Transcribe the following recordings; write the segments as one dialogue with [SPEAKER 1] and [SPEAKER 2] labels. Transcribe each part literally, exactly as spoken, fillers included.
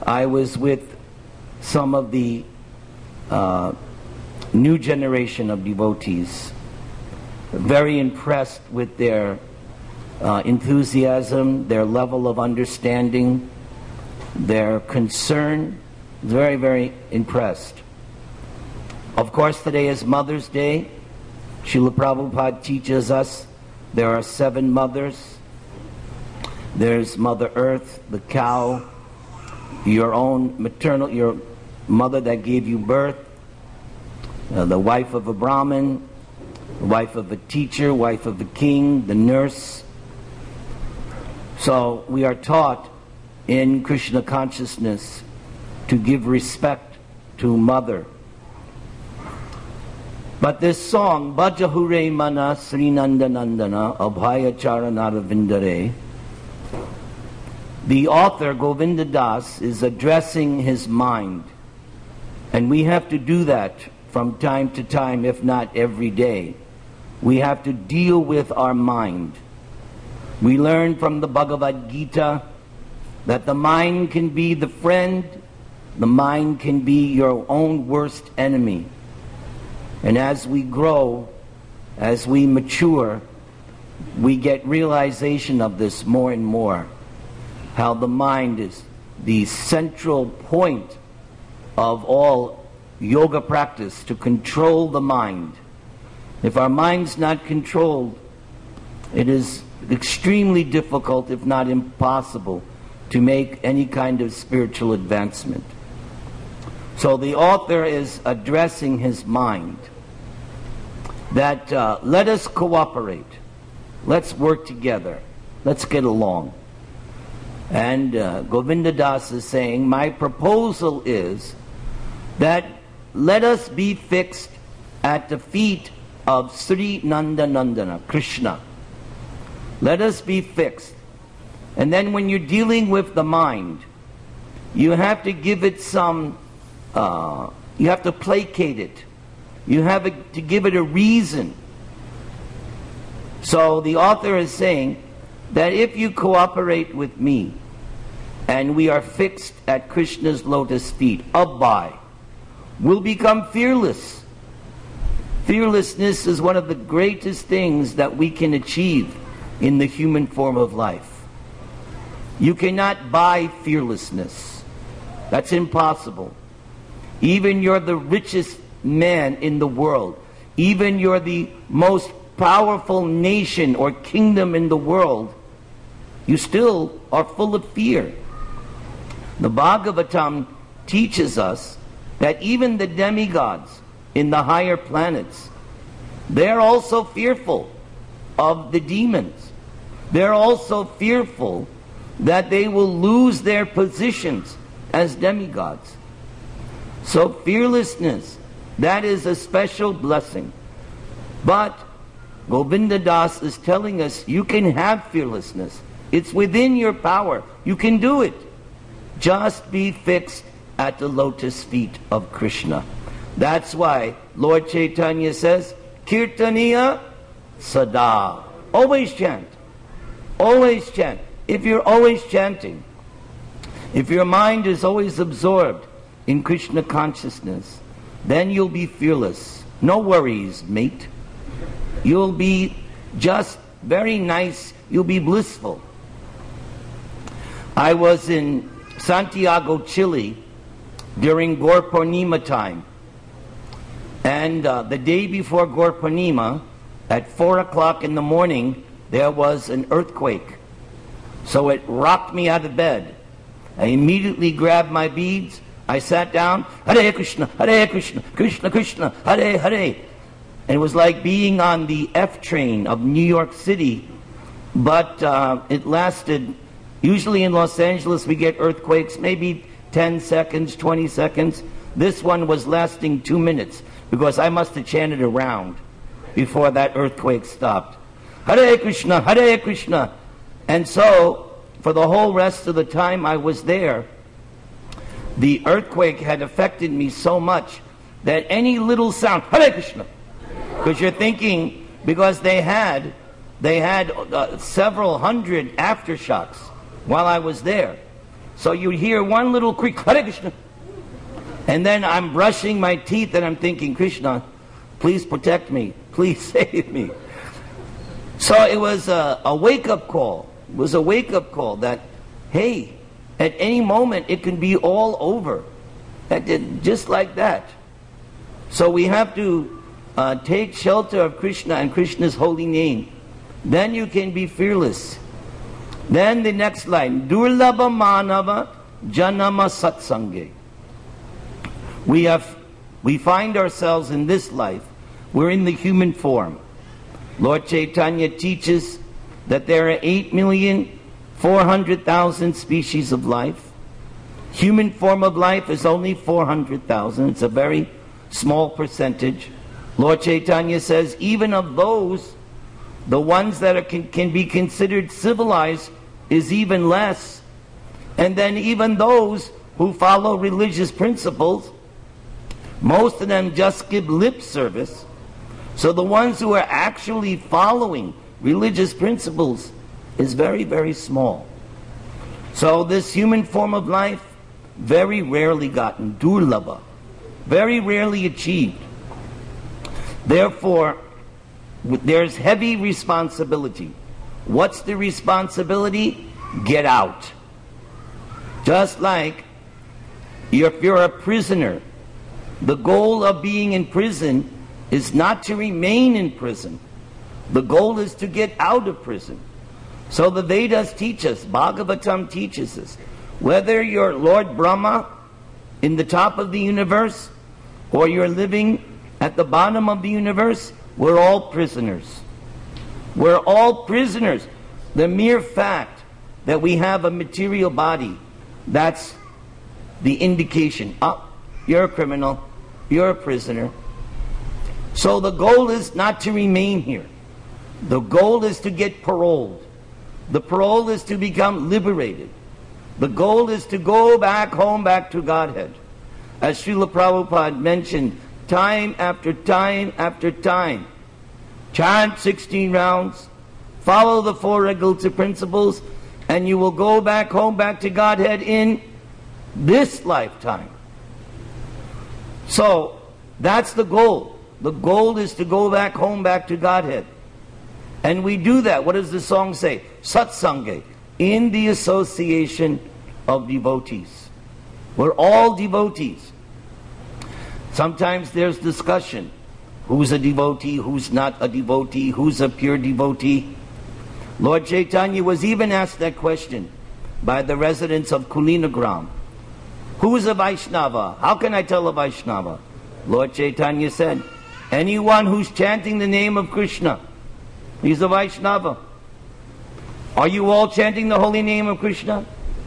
[SPEAKER 1] I was with some of the uh, new generation of devotees, very impressed with their uh, enthusiasm, their level of understanding, their concern. Very, very impressed. Of course, today is Mother's Day. Srila Prabhupada teaches us there are seven mothers. There's Mother Earth, the cow, your own maternal, your mother that gave you birth, uh, the wife of a Brahmin, the wife of a teacher, wife of a king, the nurse. So we are taught in Krishna consciousness to give respect to mother. But this song, Bhajahure Mana Srinandanandana Abhaya Charanaravidare, the author, Govinda Das, is addressing his mind. And we have to do that from time to time, if not every day. We have to deal with our mind. We learn from the Bhagavad Gita that the mind can be the friend, the mind can be your own worst enemy. And as we grow, as we mature, we get realization of this more and more. How the mind is the central point of all yoga practice, to control the mind. If our mind's not controlled, it is extremely difficult, if not impossible, to make any kind of spiritual advancement. So the author is addressing his mind that uh, let us cooperate, let's work together, let's get along. And uh, Govinda Das is saying, my proposal is that let us be fixed at the feet of Sri Nandanandana, Krishna. Let us be fixed. And then when you're dealing with the mind, you have to give it some, uh, you have to placate it. You have to give it a reason. So the author is saying that if you cooperate with me and we are fixed at Krishna's lotus feet, Abhay, we'll become fearless. Fearlessness is one of the greatest things that we can achieve in the human form of life. You cannot buy fearlessness. That's impossible. Even you're the richest man in the world, even you're the most powerful nation or kingdom in the world, you still are full of fear. The Bhagavatam teaches us that even the demigods in the higher planets, they're also fearful of the demons. They're also fearful that they will lose their positions as demigods. So fearlessness, that is a special blessing. But Govinda Das is telling us you can have fearlessness. It's within your power. You can do it. Just be fixed at the lotus feet of Krishna. That's why Lord Chaitanya says, Kirtaniya Sada. Always chant. Always chant. If you're always chanting, if your mind is always absorbed in Krishna consciousness, then you'll be fearless. No worries, mate. You'll be just very nice. You'll be blissful. I was in Santiago, Chile during Gaur Purnima time. And uh, the day before Gaur Purnima, at four o'clock in the morning, there was an earthquake. So it rocked me out of bed. I immediately grabbed my beads. I sat down, Hare Krishna, Hare Krishna, Krishna Krishna, Hare Hare. And it was like being on the F train of New York City. But uh, it lasted, usually in Los Angeles we get earthquakes, maybe ten seconds, twenty seconds. This one was lasting two minutes because I must have chanted around before that earthquake stopped. Hare Krishna, Hare Krishna. And so, for the whole rest of the time I was there, the earthquake had affected me so much that any little sound, Hare Krishna, because you're thinking, because they had, they had uh, several hundred aftershocks while I was there. So you hear one little creak, Hare Krishna. And then I'm brushing my teeth and I'm thinking, Krishna, please protect me. Please save me. So it was a, a wake-up call. It was a wake-up call that, hey, at any moment it can be all over. That did, just like that. So we have to uh, take shelter of Krishna and Krishna's holy name. Then you can be fearless. Then the next line, Durlabha Manava Janama Satsange. We have, we find ourselves in this life. We're in the human form. Lord Chaitanya teaches that there are eight million four hundred thousand species of life. Human form of life is only four hundred thousand. It's a very small percentage. Lord Chaitanya says even of those, the ones that are, can, can be considered civilized is even less. And then even those who follow religious principles, most of them just give lip service. So the ones who are actually following religious principles is very, very small. So this human form of life, very rarely gotten, durlabha, very rarely achieved. Therefore, there's heavy responsibility. What's the responsibility? Get out. Just like if you're a prisoner, the goal of being in prison is not to remain in prison. The goal is to get out of prison. So the Vedas teach us, Bhagavatam teaches us, whether you're Lord Brahma in the top of the universe or you're living at the bottom of the universe, we're all prisoners. We're all prisoners. The mere fact that we have a material body, that's the indication. Oh, you're a criminal. You're a prisoner. So the goal is not to remain here. The goal is to get paroled. The parole is to become liberated. The goal is to go back home, back to Godhead. As Srila Prabhupada mentioned, time after time after time, chant sixteen rounds, follow the four regulative principles, and you will go back home, back to Godhead in this lifetime. So, that's the goal. The goal is to go back home, back to Godhead. And we do that. What does the song say? Satsange, in the association of devotees. We're all devotees. Sometimes there's discussion. Who's a devotee, who's not a devotee, who's a pure devotee? Lord Chaitanya was even asked that question by the residents of Kulinagram. Who is a Vaishnava? How can I tell a Vaishnava? Lord Chaitanya said, anyone who's chanting the name of Krishna, he's a Vaishnava. Are you all chanting the holy name of Krishna?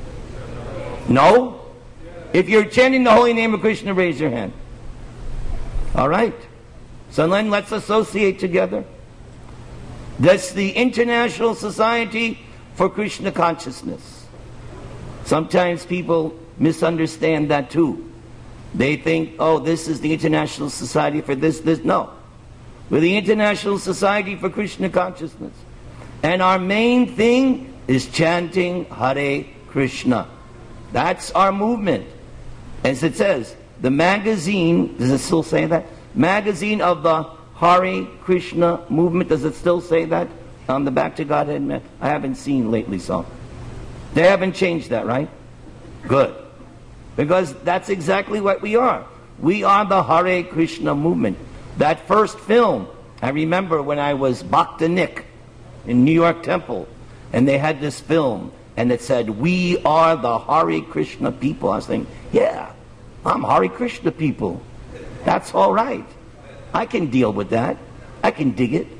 [SPEAKER 1] No? If you're chanting the holy name of Krishna, raise your hand. All right. So then let's associate together. That's the International Society for Krishna Consciousness. Sometimes people misunderstand that too. They think, oh, this is the International Society for this, this. No. We're the International Society for Krishna Consciousness. And our main thing is chanting Hare Krishna. That's our movement. As it says, the magazine, does it still say that? Magazine of the Hare Krishna movement, does it still say that on the Back to Godhead? I haven't seen lately, so. They haven't changed that, right? Good. Because that's exactly what we are. We are the Hare Krishna movement. That first film, I remember when I was Bhakta Nick in New York Temple, and they had this film, and it said, we are the Hare Krishna people. I was thinking, yeah, I'm Hare Krishna people. That's all right. I can deal with that. I can dig it.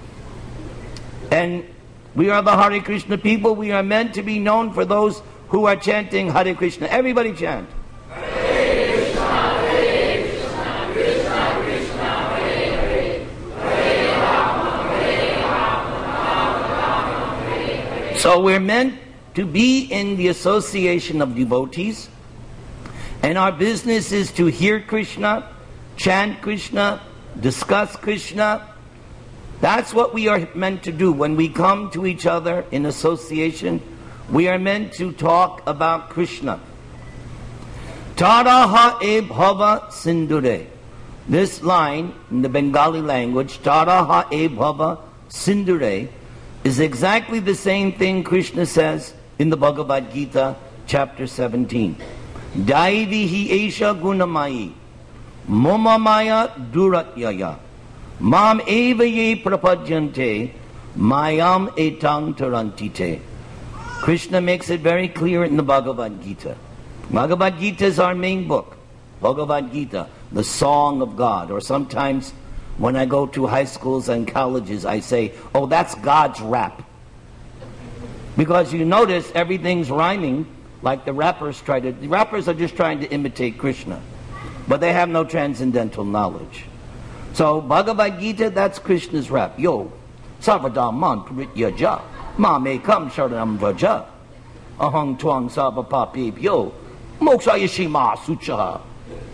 [SPEAKER 1] And we are the Hare Krishna people. We are meant to be known for those who are chanting Hare Krishna. Everybody chant.
[SPEAKER 2] Hare Krishna, Hare Krishna, Krishna Krishna, Hare Hare, Hare Rama, Hare Rama, Rama Rama, Hare Hare.
[SPEAKER 1] So we're meant to be in the association of devotees. And our business is to hear Krishna, chant Krishna, discuss Krishna. That's what we are meant to do. When we come to each other in association, We are meant to talk about Krishna. Tara ha'e bhava sindure. This line in the Bengali language, Tara ha'e bhava sindure, is exactly the same thing Krishna says in the Bhagavad Gita, chapter seventeen. Daivihi esha gunamayi, momamaya duratyaya, mam eva ye prapajyante, mayam etang tarantite. Krishna makes it very clear in the Bhagavad Gita. Bhagavad Gita is our main book. Bhagavad Gita, the song of God. Or sometimes when I go to high schools and colleges, I say, oh, that's God's rap. Because you notice everything's rhyming, like the rappers try to, the rappers are just trying to imitate Krishna. But they have no transcendental knowledge. So Bhagavad Gita, that's Krishna's rap. Yo, Sarvadam Mantritya Ja, Ma Me Kam Sharanam Vraja, Ahang Twang Sabapapip Yo, Moksha Yashima Suchaha.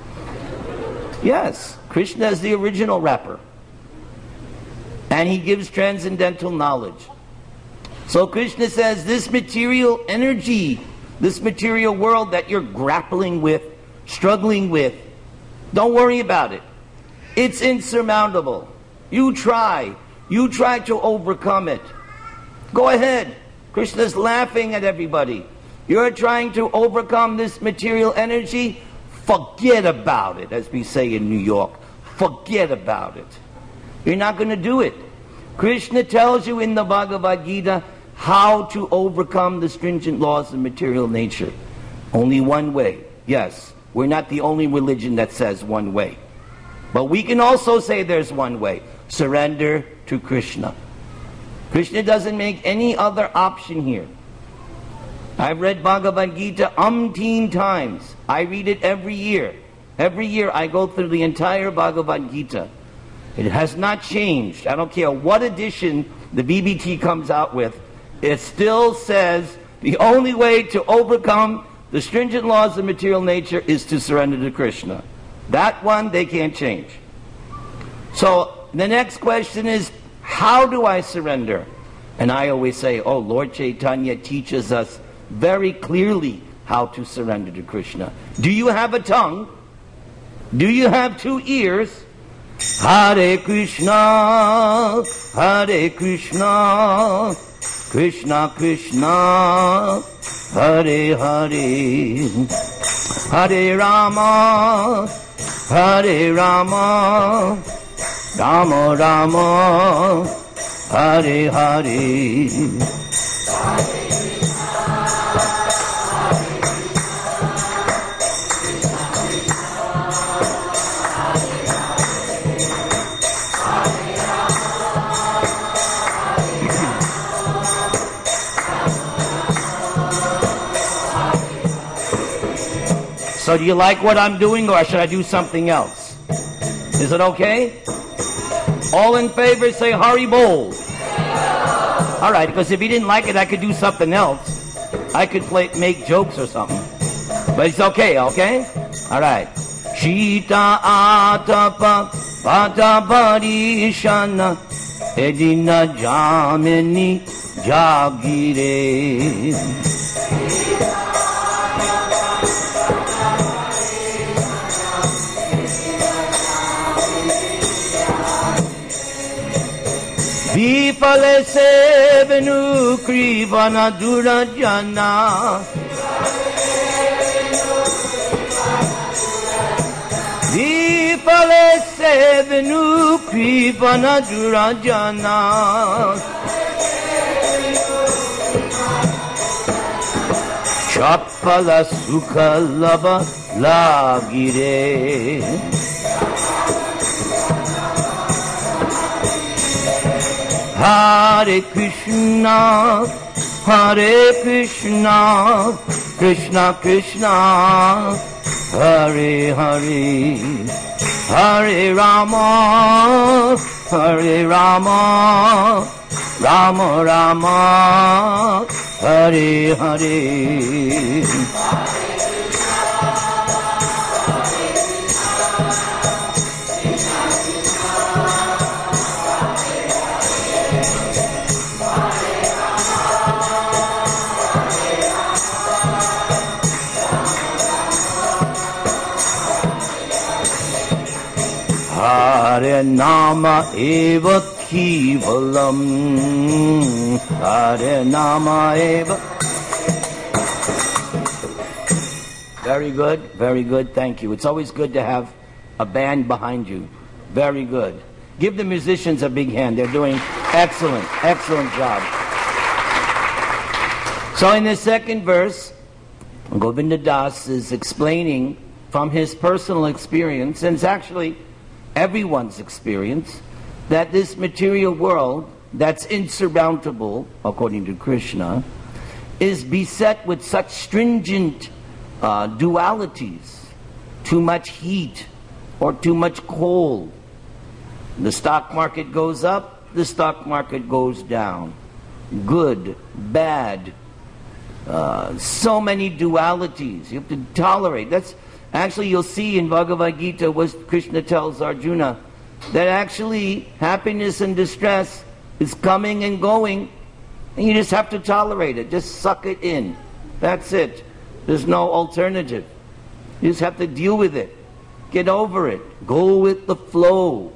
[SPEAKER 1] Yes, Krishna is the original rapper. And he gives transcendental knowledge. So Krishna says this material energy, this material world that you're grappling with, struggling with, don't worry about it. It's insurmountable. You try. You try to overcome it. Go ahead. Krishna's laughing at everybody. You're trying to overcome this material energy. Forget about it, as we say in New York. Forget about it. You're not going to do it. Krishna tells you in the Bhagavad Gita how to overcome the stringent laws of material nature. Only one way. Yes, we're not the only religion that says one way. But we can also say there's one way. Surrender to Krishna. Krishna doesn't make any other option here. I've read Bhagavad Gita umpteen times. I read it every year. Every year I go through the entire Bhagavad Gita. It has not changed. I don't care what edition the B B T comes out with. It still says the only way to overcome the stringent laws of material nature is to surrender to Krishna. That one they can't change. So the next question is, how do I surrender? And I always say, oh, Lord Chaitanya teaches us very clearly how to surrender to Krishna. Do you have a tongue? Do you have two ears? Hare Krishna, Hare Krishna, Krishna Krishna, Hare Hare, Hare Rama, Hare Rama, Rama Rama, Hare Hare. So do you like what I'm doing, or should I do something else? Is it okay? All in favor say Hari Bol. All right, because if you didn't like it, I could do something else. I could play, make jokes or something. But it's okay, okay? All right. Shita atapa patapari shana edina jamini jagire. Vipale sevenu krivana durajana. Vipale sevenu krivana durajana. Chapala sukha lava lagire. Hare Krishna, Hare Krishna, Krishna Krishna, Hare Hare, Hare Rama, Hare Rama, Rama Rama, Hare Hare. Hare Nama Eva Kevalam. Hare Nama Eva. Very good, very good, thank you. It's always good to have a band behind you. Very good. Give the musicians a big hand. They're doing excellent, excellent job. So in the second verse, Govinda Das is explaining from his personal experience, and it's actually everyone's experience, that this material world that's insurmountable, according to Krishna, is beset with such stringent uh, dualities, too much heat or too much cold. The stock market goes up, the stock market goes down. Good, bad, uh, so many dualities. You have to tolerate. That's actually, you'll see in Bhagavad Gita what Krishna tells Arjuna, that actually happiness and distress is coming and going, and you just have to tolerate it. Just suck it in. That's it. There's no alternative. You just have to deal with it. Get over it. Go with the flow.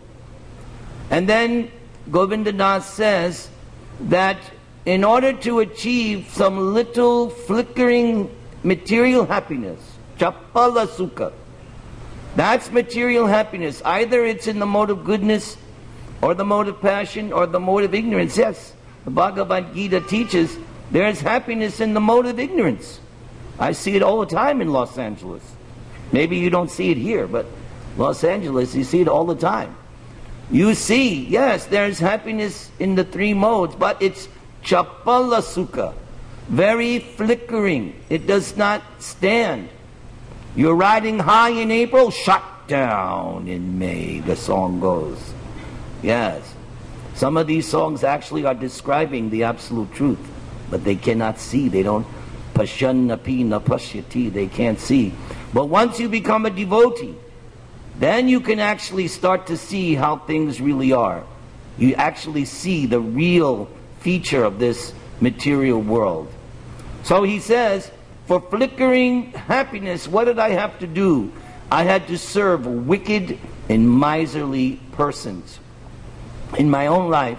[SPEAKER 1] And then Govinda Das says that in order to achieve some little flickering material happiness, Chapala Sukha, that's material happiness. Either it's in the mode of goodness, or the mode of passion, or the mode of ignorance. Yes, the Bhagavad Gita teaches there is happiness in the mode of ignorance. I see it all the time in Los Angeles. Maybe you don't see it here, but Los Angeles, you see it all the time. You see, yes, there's happiness in the three modes, but it's Chapala Sukha, very flickering. It does not stand. You're riding high in April, shut down in May, the song goes. Yes. Some of these songs actually are describing the absolute truth, but they cannot see. They don't, pasyannapi na pasyati, they can't see. But once you become a devotee, then you can actually start to see how things really are. You actually see the real feature of this material world. So he says, for flickering happiness, what did I have to do? I had to serve wicked and miserly persons. In my own life,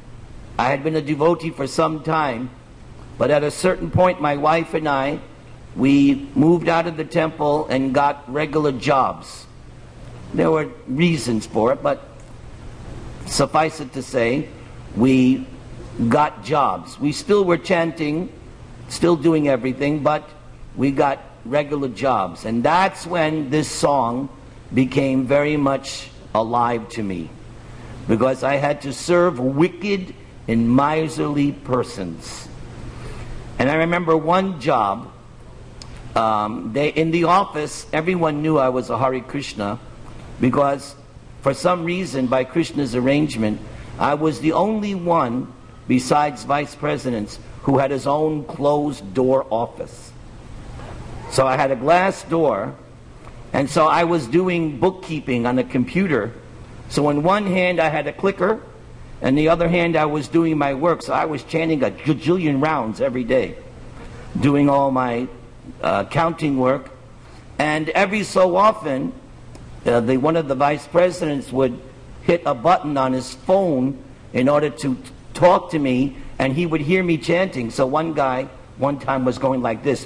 [SPEAKER 1] I had been a devotee for some time, but at a certain point, my wife and I, we moved out of the temple and got regular jobs. There were reasons for it, but suffice it to say, we got jobs. We still were chanting, still doing everything, but we got regular jobs. And that's when this song became very much alive to me, because I had to serve wicked and miserly persons. And I remember one job, um, they, in the office, everyone knew I was a Hare Krishna, because for some reason, by Krishna's arrangement, I was the only one besides vice presidents who had his own closed door office. So I had a glass door, and so I was doing bookkeeping on a computer. So in one hand I had a clicker, and the other hand I was doing my work. So I was chanting a gajillion rounds every day, doing all my uh, counting work. And every so often, uh, the, one of the vice presidents would hit a button on his phone in order to t- talk to me, and he would hear me chanting. So one guy, one time, was going like this,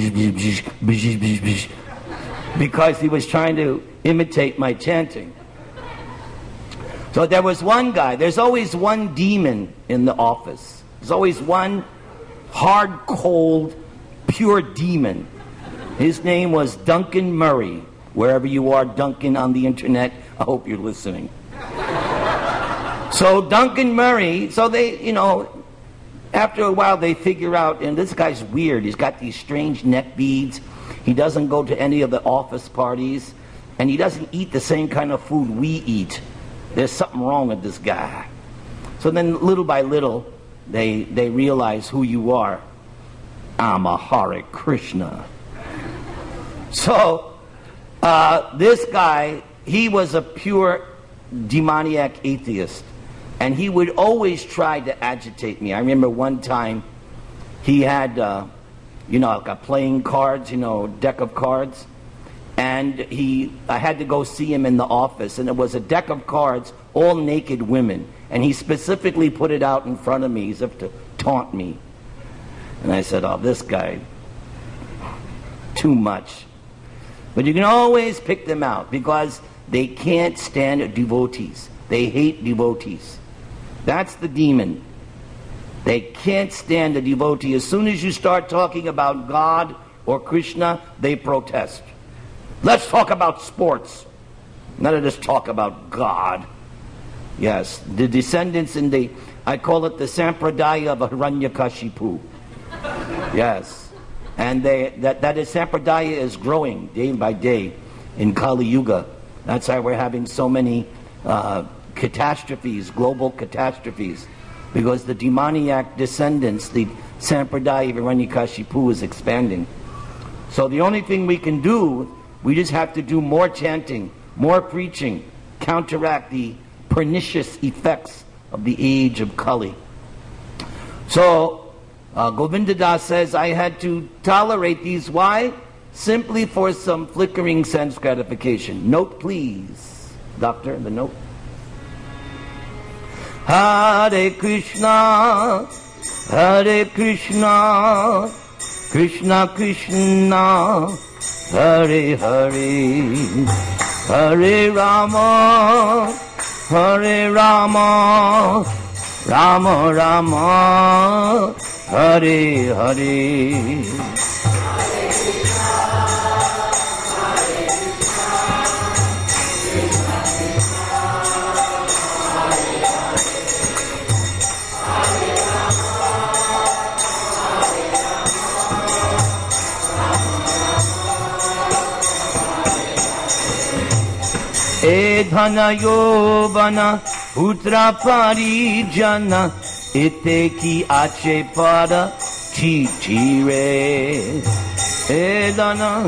[SPEAKER 1] because he was trying to imitate my chanting. So there was one guy, there's always one demon in the office. There's always one hard, cold, pure demon. His name was Duncan Murray. Wherever you are, Duncan, on the internet, I hope you're listening. So Duncan Murray, so they, you know, after a while they figure out, and this guy's weird. He's got these strange neck beads. He doesn't go to any of the office parties, and he doesn't eat the same kind of food we eat. There's something wrong with this guy. So then little by little, they, they realize who you are. I'm a Hare Krishna. So uh, this guy, he was a pure demoniac atheist. And he would always try to agitate me. I remember one time he had, uh, you know, like a playing cards, you know, deck of cards. And he, I had to go see him in the office, and it was a deck of cards, all naked women. And he specifically put it out in front of me as if to taunt me. And I said, oh, this guy, too much. But you can always pick them out because they can't stand devotees. They hate devotees. That's the demon. They can't stand a devotee. As soon as you start talking about God or Krishna, they protest. Let's talk about sports. None of this talk about God. Yes, the descendants in the, I call it the Sampradaya of Hiranyakashipu. Yes. And they, that, that is, Sampradaya is growing day by day in Kali Yuga. That's why we're having so many uh, catastrophes, global catastrophes, because the demoniac descendants, the Sampradaya of Hiranyakashipu is expanding. So the only thing we can do, we just have to do more chanting, more preaching, counteract the pernicious effects of the age of Kali. So, uh, Govinda Das says, I had to tolerate these. Why? Simply for some flickering sense gratification. Note, please. Doctor, the note. Hare Krishna, Hare Krishna, Krishna Krishna, Hare Hare, Hare Rama, Hare Rama, Rama Rama, Hare Hare. E dhana yobana putra parijana ite ki ache pada chi chi re. E dhana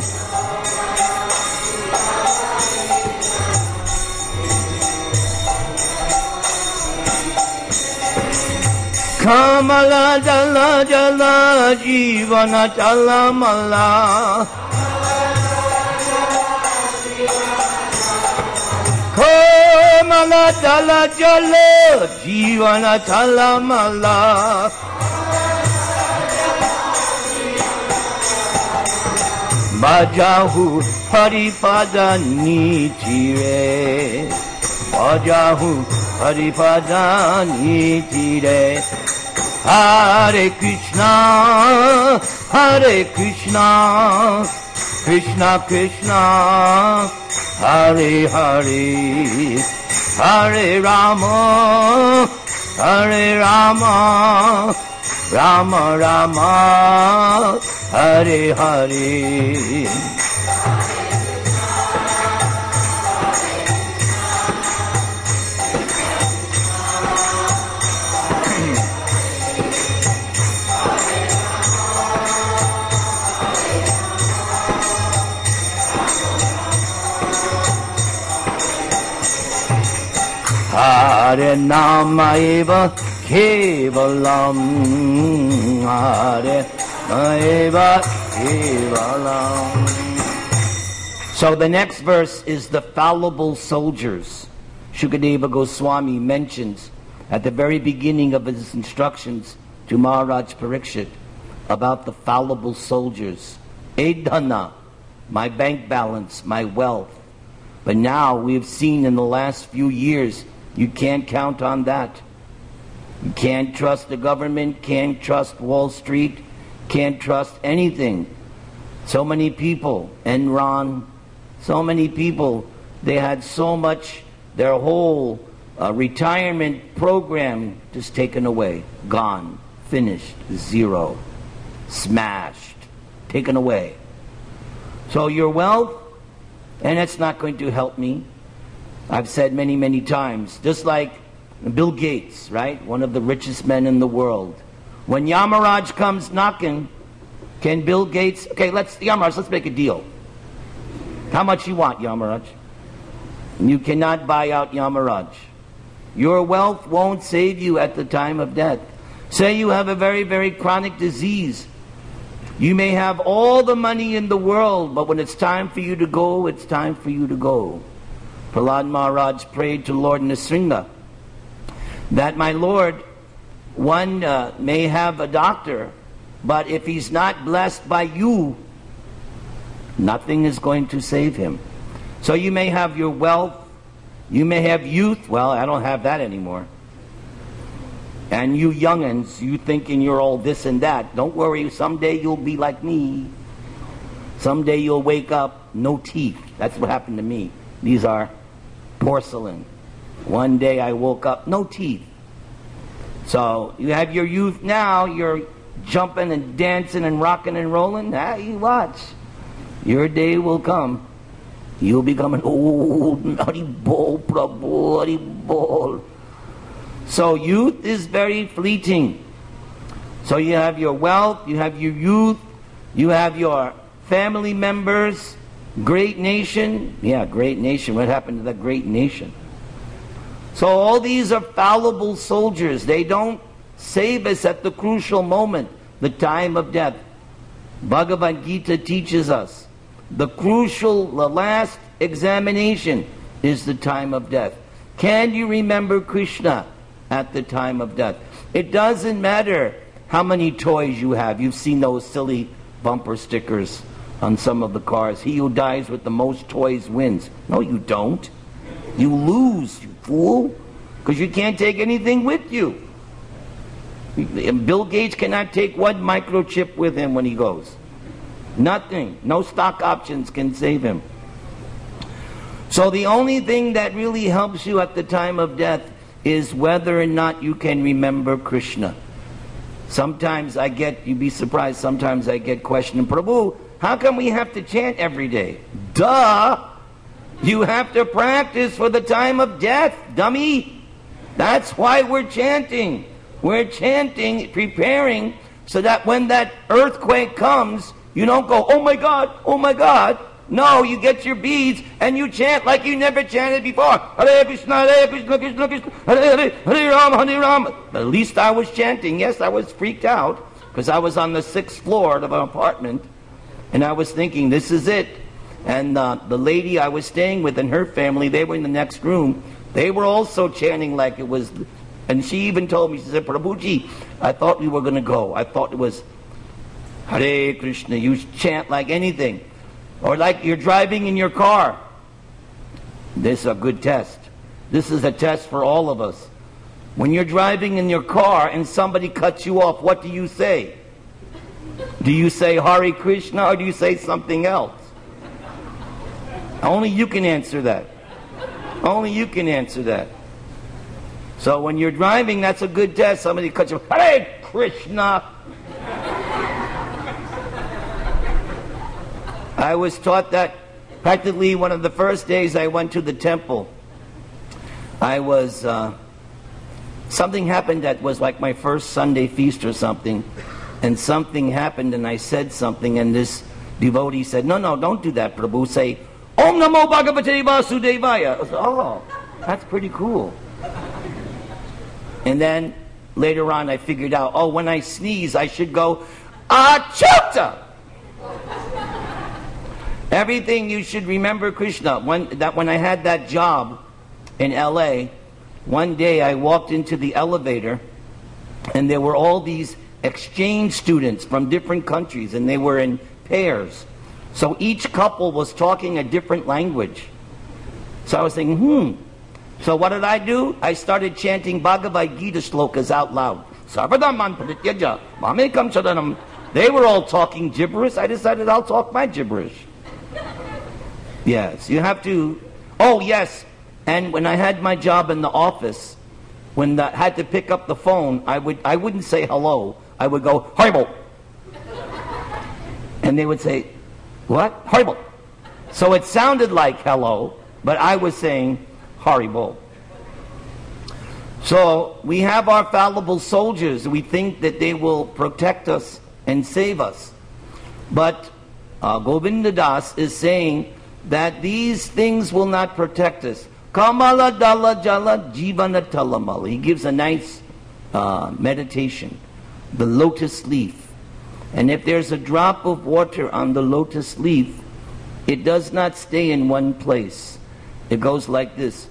[SPEAKER 1] kamala jala jala jivana chala mala. Kamala jala jala jivana chala mala. Bajahu haripada niti re. Bajahu haripada niti re. Hare Krishna, Hare Krishna, Krishna Krishna, Hare Hare, Hare Rama, Hare Rama, Rama Rama, Hare Hare. Hare Nama eva kevalam, Hare Nama eva kevalam. So the next verse is the fallible soldiers. Shukadeva Goswami mentions at the very beginning of his instructions to Maharaj Parikshit about the fallible soldiers. Edhana, my bank balance, my wealth. But now we've seen in the last few years, you can't count on that. You can't trust the government, can't trust Wall Street, can't trust anything. So many people, Enron, so many people, they had so much, their whole uh, retirement program just taken away, gone, finished, zero, smashed, taken away. So your wealth, and it's not going to help me. I've said many, many times, just like Bill Gates, right? One of the richest men in the world. When Yamaraj comes knocking, can Bill Gates, okay, let's, Yamaraj, let's make a deal. How much you want, Yamaraj? You cannot buy out Yamaraj. Your wealth won't save you at the time of death. Say you have a very, very chronic disease. You may have all the money in the world, but when it's time for you to go, it's time for you to go. Prahlad Maharaj prayed to Lord Nrsimha that, my Lord, one uh, may have a doctor, but if he's not blessed by you, nothing is going to save him. So you may have your wealth, you may have youth. Well, I don't have that anymore. And you young'uns, you thinking you're all this and that. Don't worry, someday you'll be like me. Someday you'll wake up, no teeth. That's what happened to me. These are porcelain. One day I woke up, no teeth. So you have your youth now, you're jumping and dancing and rocking and rolling. Now you watch. Your day will come. You'll become an old Haribol, Prabhu, Haribol. So youth is very fleeting. So you have your wealth, you have your youth, you have your family members, great nation. Yeah, great nation. What happened to that great nation? So all these are fallible soldiers. They don't save us at the crucial moment, the time of death. Bhagavad Gita teaches us the crucial, the last examination is the time of death. Can you remember Krishna at the time of death? It doesn't matter how many toys you have. You've seen those silly bumper stickers on some of the cars. He who dies with the most toys wins. No, you don't. You lose, you fool, because you can't take anything with you. Bill Gates cannot take one microchip with him when he goes. Nothing. No stock options can save him. So the only thing that really helps you at the time of death is whether or not you can remember Krishna. Sometimes I get, you'd be surprised, sometimes I get questioned, Prabhu, how come we have to chant every day? Duh! You have to practice for the time of death, dummy! That's why we're chanting. We're chanting, preparing, so that when that earthquake comes, you don't go, oh my God, oh my God. No, you get your beads and you chant like you never chanted before. Hare Krishna, Hare Krishna, Krishna Krishna, Hare Hare, Hare Rama, Hare Rama. But at least I was chanting. Yes, I was freaked out because I was on the sixth floor of an apartment and I was thinking, this is it. And uh, the lady I was staying with and her family, they were in the next room. They were also chanting like it was, and she even told me, she said, Prabhuji, I thought we were going to go. I thought it was Hare Krishna. You chant like anything. Or like you're driving in your car. This is a good test. This is a test for all of us. When you're driving in your car and somebody cuts you off, what do you say? Do you say Hare Krishna or do you say something else? Only you can answer that. Only you can answer that. So when you're driving, that's a good test. Somebody cuts you off, Hare Krishna. I was taught that practically one of the first days I went to the temple. I was, uh, something happened that was like my first Sunday feast or something. And something happened and I said something and this devotee said, no, no, don't do that, Prabhu. Say, Om Namo Bhagavate Vasudevaya. I said, oh, that's pretty cool. And then later on I figured out, oh, when I sneeze I should go, Achuta! Everything you should remember Krishna. When, that when I had that job in L A, one day I walked into the elevator and there were all these exchange students from different countries and they were in pairs. So each couple was talking a different language. So I was thinking, hmm. So what did I do? I started chanting Bhagavad Gita slokas out loud. They were all talking gibberish. I decided I'll talk my gibberish. Yes, you have to. Oh, yes. And when I had my job in the office, when I had to pick up the phone, I would I wouldn't say hello. I would go Haribo, and they would say, "What? Haribo?" So it sounded like hello, but I was saying Haribo. So we have our fallible soldiers. We think that they will protect us and save us, but uh, Govinda Das is saying that these things will not protect us. Kamala Dala Jala Jivana Talamala. He gives a nice uh, meditation. The lotus leaf. And if there's a drop of water on the lotus leaf, it does not stay in one place. It goes like this,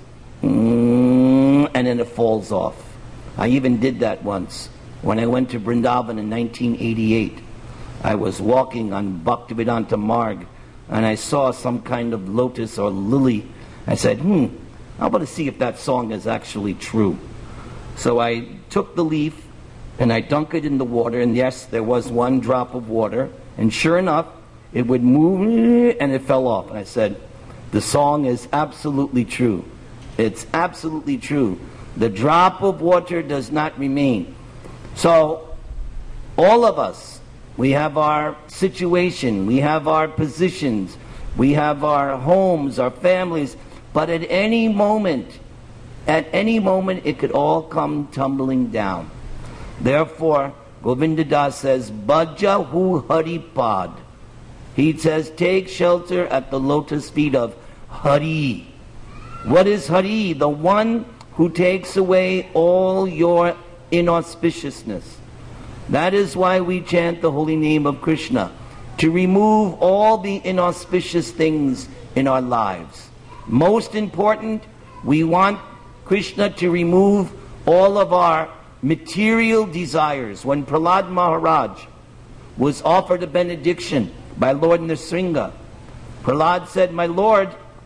[SPEAKER 1] and then it falls off. I even did that once. When I went to Vrindavan in nineteen eighty-eight, I was walking on Bhaktivedanta Marg, and I saw some kind of lotus or lily. I said, hmm, I want to see if that song is actually true. So I took the leaf, and I dunked it in the water, and yes, there was one drop of water, and sure enough, it would move, and it fell off. And I said, the song is absolutely true. It's absolutely true. The drop of water does not remain. So, all of us, we have our situation, we have our positions, we have our homes, our families, but at any moment, at any moment, it could all come tumbling down. Therefore, Govinda Das says, Bhaja hu Haripad. He says, take shelter at the lotus feet of Hari. What is Hari? The one who takes away all your inauspiciousness. That is why we chant the holy name of Krishna, to remove all the inauspicious things in our lives. Most important, we want Krishna to remove all of our material desires. When Prahlad Maharaj was offered a benediction by Lord Nrsimha, Prahlad said, my Lord,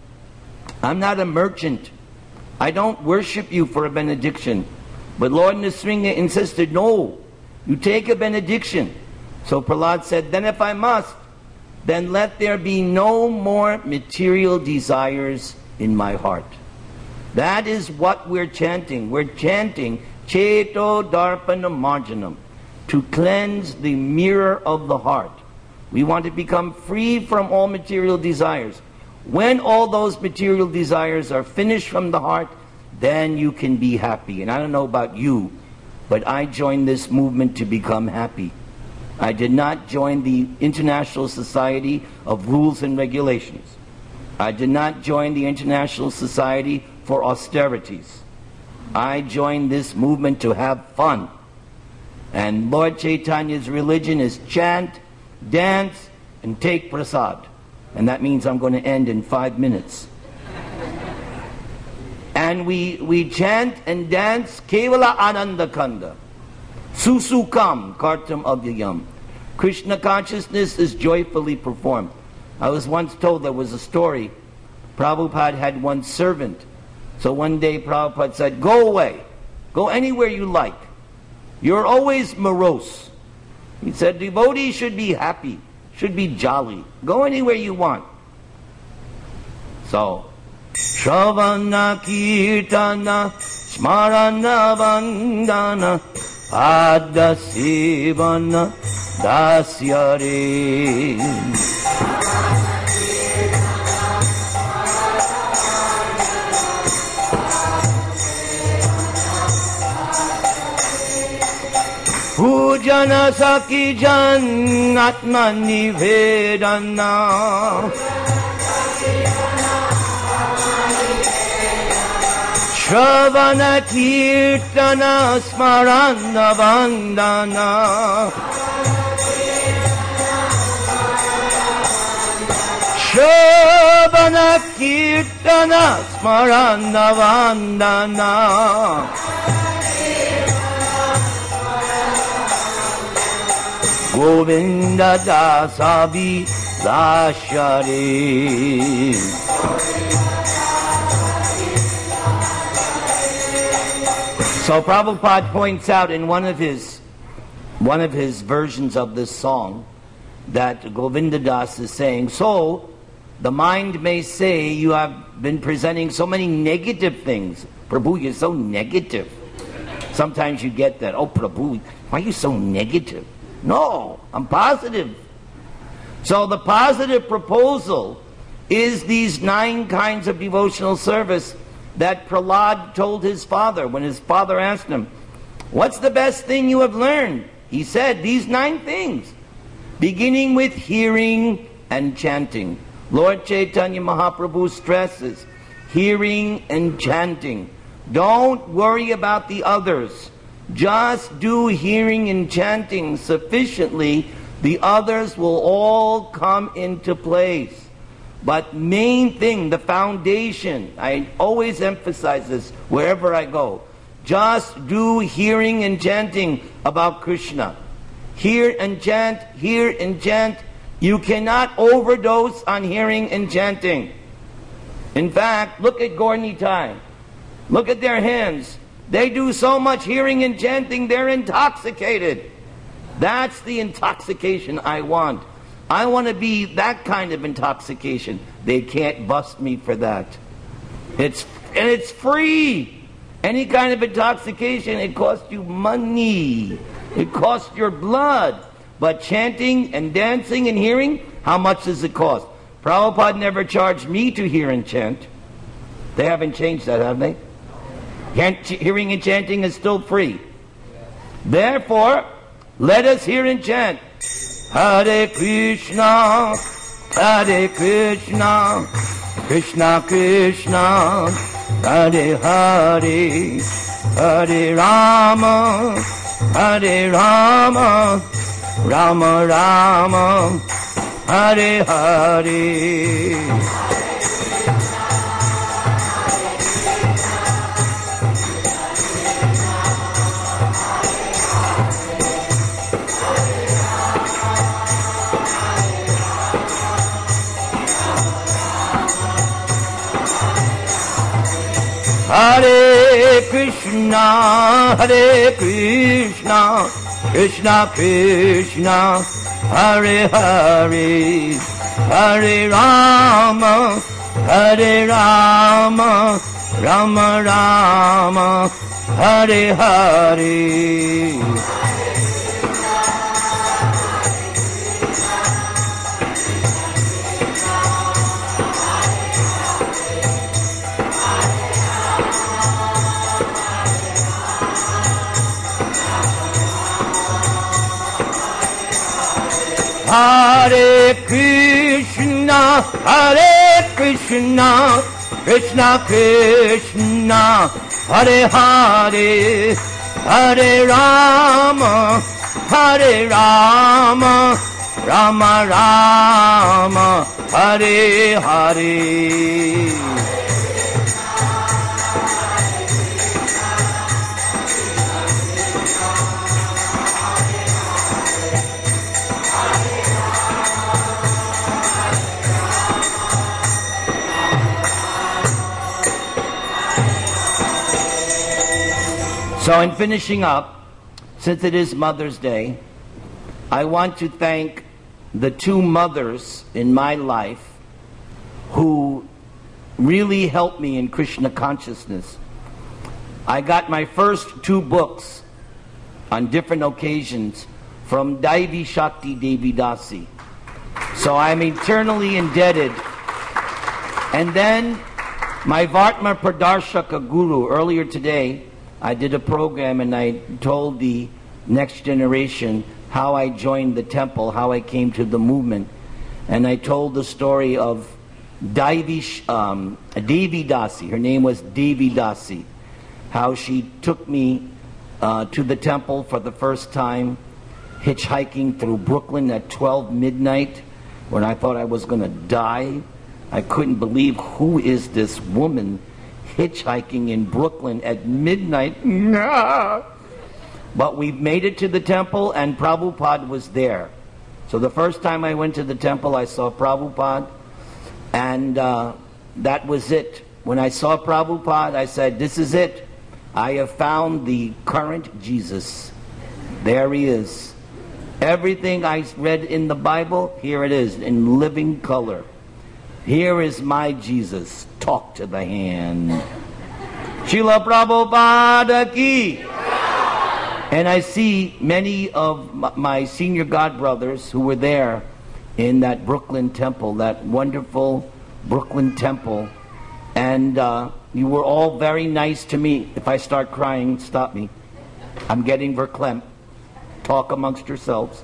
[SPEAKER 1] I'm not a merchant. I don't worship you for a benediction. But Lord Nrsimha insisted, no, you take a benediction. So Prahlad said, then if I must, then let there be no more material desires in my heart. That is what we're chanting. We're chanting Cheto Darpana Marjanam, to cleanse the mirror of the heart. We want to become free from all material desires. When all those material desires are finished from the heart, then you can be happy. And I don't know about you, but I joined this movement to become happy. I did not join the International Society of Rules and Regulations. I did not join the International Society for Austerities. I joined this movement to have fun. And Lord Chaitanya's religion is chant, dance, and take prasad. And that means I'm going to end in five minutes. And we, we chant and dance Kevala Ananda Kanda. Susukam Kartam Avyayam. Krishna consciousness is joyfully performed. I was once told there was a story. Prabhupada had one servant. So one day Prabhupada said, go away. Go anywhere you like. You're always morose. He said, devotees should be happy, should be jolly. Go anywhere you want. So, Shravana Kirtana Smarana Vandana Adasivana Dasyare. Pujana Saki Jan Atma Nivedana Shravana Kirtana Smarana Vandana Shravana Kirtana Smarana Vandana Govinda Dasavi Dashare. So Prabhupada points out in one of his one of his versions of this song that Govinda Das is saying, so the mind may say you have been presenting so many negative things. Prabhu, you're so negative. Sometimes you get that, oh Prabhu, why are you so negative? No, I'm positive. So the positive proposal is these nine kinds of devotional service that Prahlad told his father when his father asked him, what's the best thing you have learned? He said these nine things, beginning with hearing and chanting. Lord Chaitanya Mahaprabhu stresses hearing and chanting. Don't worry about the others. Just do hearing and chanting sufficiently The others will all come into place. But main thing, the foundation, I always emphasize this wherever I go. Just do hearing and chanting about Krishna. Hear and chant, hear and chant. You cannot overdose on hearing and chanting. In fact, look at Gaur Nitai. Look at their hands. They do so much hearing and chanting, they're intoxicated. That's the intoxication I want. I want to be that kind of intoxication. They can't bust me for that. It's and it's free. Any kind of intoxication, it costs you money. It costs your blood. But chanting and dancing and hearing, how much does it cost? Prabhupada never charged me to hear and chant. They haven't changed that, have they? Hearing and chanting is still free. Therefore, let us hear and chant. Hare Krishna, Hare Krishna, Krishna Krishna, Hare Hare, Hare Rama, Hare Rama, Rama Rama, Hare Hare. Hare Krishna, Hare Krishna, Krishna Krishna, Hare Hare, Hare Rama, Hare Rama, Rama Rama, Hare Hare. Hare Krishna, Hare Krishna, Krishna Krishna, Hare Hare, Hare Rama, Hare Rama, Rama Rama, Hare Hare. So in finishing up, since it is Mother's Day, I want to thank the two mothers in my life who really helped me in Krishna consciousness. I got my first two books on different occasions from Daivi Shakti Devi Dasi. So I'm eternally indebted. And then my Vartma Pradarshaka Guru, earlier today, I did a program and I told the next generation how I joined the temple, how I came to the movement. And I told the story of Daivi, um, Devi Dasi. Her name was Devi Dasi. How she took me uh, to the temple for the first time, hitchhiking through Brooklyn at twelve midnight when I thought I was going to die. I couldn't believe, who is this woman hitchhiking in Brooklyn at midnight? But we made it to the temple and Prabhupada was there. So the first time I went to the temple, I saw Prabhupada, and uh, that was it. When I saw Prabhupada, I said, this is it. I have found the current Jesus. There he is. Everything I read in the Bible, here it is, in living color. Here is my Jesus. Talk to the hand. Srila Prabhupada ki. And I see many of my senior godbrothers who were there in that Brooklyn temple, that wonderful Brooklyn temple. And uh, you were all very nice to me. If I start crying, stop me. I'm getting verklempt. Talk amongst yourselves.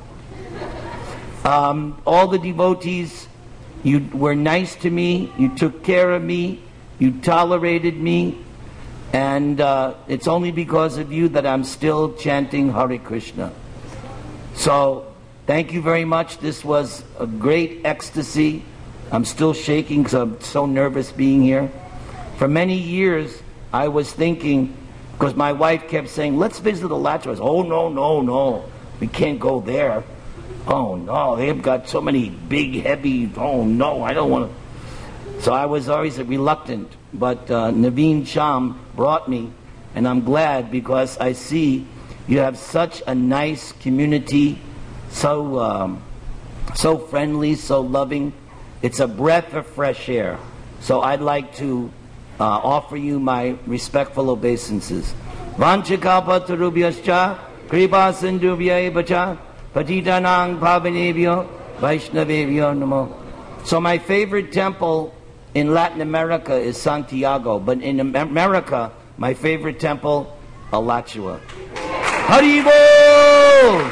[SPEAKER 1] Um, all the devotees, you were nice to me, you took care of me, you tolerated me, and uh, it's only because of you that I'm still chanting Hare Krishna. So thank you very much. This was a great ecstasy. I'm still shaking because I'm so nervous being here. For many years, I was thinking, because my wife kept saying, let's visit Alachua. I said, oh, no, no, no. We can't go there. Oh, no, they've got so many big, heavy, oh, no, I don't want to. So I was always reluctant. But uh, Naveen Sham brought me, and I'm glad because I see you have such a nice community, so um, so friendly, so loving. It's a breath of fresh air. So I'd like to uh, offer you my respectful obeisances. Vanchakalpatarubhyascha kripa sindhubhya evacha patitanang pavanebhyo vaishnavebhyo namo. So my favorite temple in Latin America is Santiago, but in America, my favorite temple, Alachua. Haribol!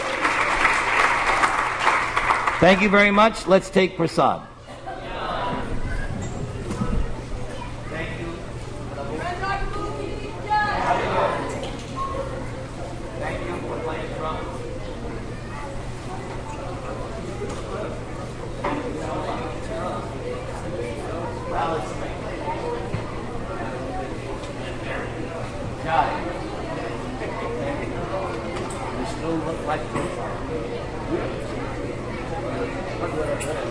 [SPEAKER 1] Thank you very much. Let's take prasad.
[SPEAKER 2] Like